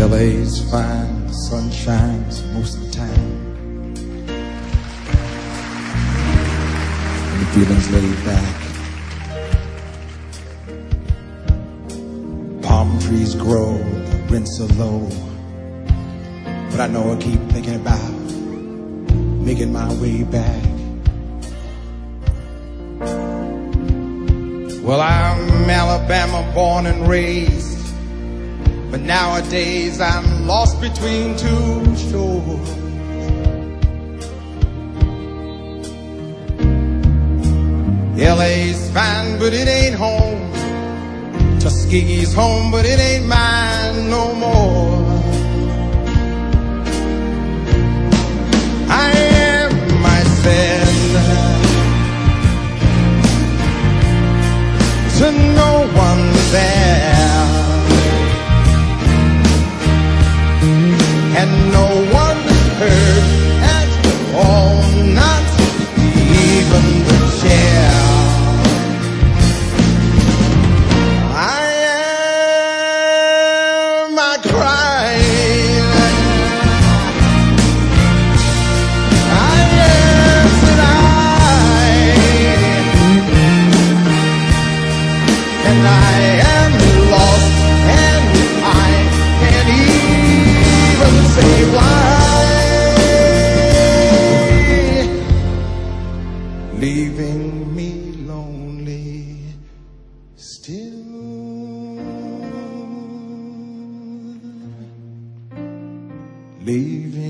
LA's fine, the sun shines most of the time, and the feeling's laid back. Palm trees grow, the rents are low, but I know I keep thinking about making my way back. Well, I'm Alabama born and raised, but nowadays I'm lost between two shores. LA's fine, but it ain't home. Tuskegee's home, but it ain't mine no more. I am myself to no one there, and no one heard at all, not even the chair. I am a crying, I am that and I am lost, and I can't even say why. Leaving me lonely still. Leaving